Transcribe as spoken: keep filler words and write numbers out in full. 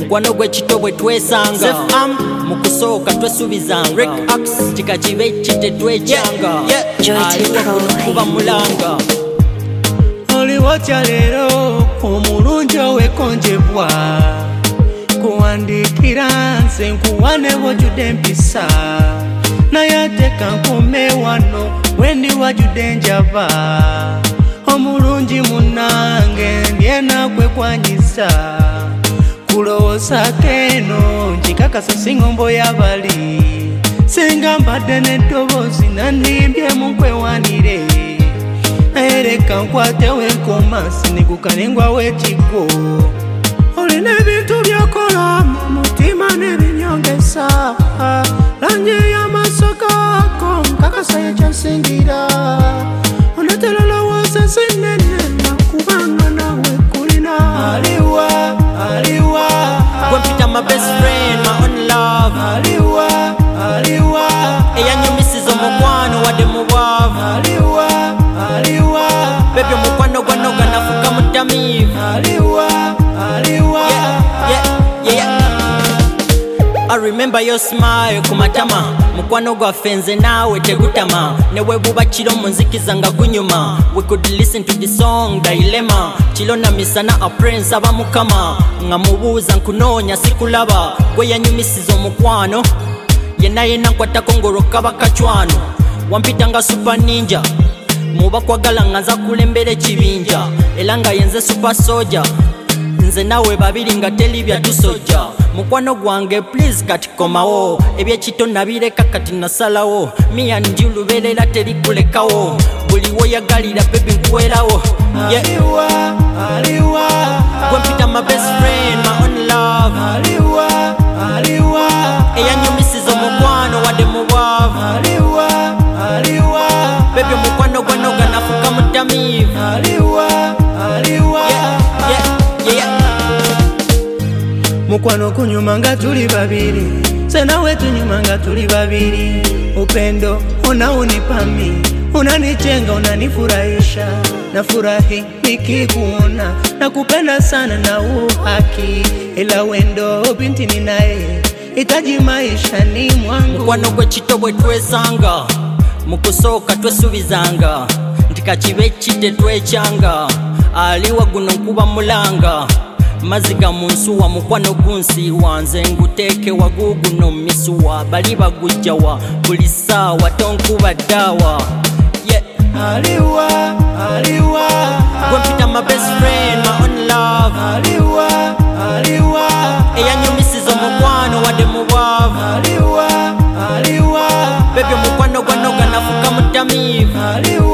mukwano gw'ekitobwe twesanga mukusooka twesubizanga Rick Axe kikakibe kite twejanga aliwa mulanga Oliwotya lero omulungi owekonjebwa kuwandikira nze nkuwane bw'ojjudde empisa naye ate kankome wano wendi wajjudde njaba omulungi munnange ndye naakwe kwanyiza kulowooza keno nkikakasa singombo y'abali singa mbadde n'eddoboozi nandimbye mu nkwewanire naye leka nkwatewo enkoma sinigukane ngwawo ekigwo olina ebintu byokola mu mutima n'ebinyongesa langi y'amaaso gaako nkakasa yekyansingira onatera lowooza sinene nakubanga nawe kulina aliwa aliwa gwempita my best friend my own love aliwa aliwa eyanyumisiza omukwano wadde mu bwavu aliwa aliwa bebyo omukwano gwanoga nafuka mutamiivu aliwa aliwa yeah, yeah, yeah. I remember your smile kumatama mukwano gwaffe nze naawe tegutama newe buba kiro munzikiza nga gunyuma we could listen to the song Dilemma kilo na misana a prince aba mukama nga mubuuza nkunoonya sikulaba gwe yanyumisiza omukwano yenna yenna nkwatako ngoloka bakacwano wampita nga super ninja muba kwagala nga nza kulembera ekibinja era nga yenze super soldier nze nawe babiri nga teli byatusojja mukwano gwange please kati komawo ebyekito nabireka kati nasalawo miya ndi lubeerera terikulekawo buli woyagalira bebi nkuwerawo aliwa aliwa gwempita my best friend my own love aliwa aliwa eyanyumisiza omukwano wadde mu bwavu aliwa aliwa bebi omukwano gwanoga nafuka mutamiivu aliwa aliwa mukwano kunyuma nga tuli babiri senawe tunyuma nga tuli babiri upendo unaunipami unanichenga unanifurahisha nafurahi nikikuona nakupenda sana na uhaki ila wendo binti ninaye itaji maisha ni mwangu mukwano gw'ekitobwe twesanga mukusooka twesubizanga ntikakibe kite twekyanga aliwa guno nkuba mulanga maziga munsuwa mukwano gunsiwa nze nguteeke waguguno misuwa bali bagujjawa buli ssaawa tonkuba ddaawa yeah. aliwa aliwa gwempita my best friend my own love aliwa aliwa eyanyumisiza omukwano wadde mu bwavu aliwa aliwa bebyo omukwano gwanoga nafuka mutamiivu aliwa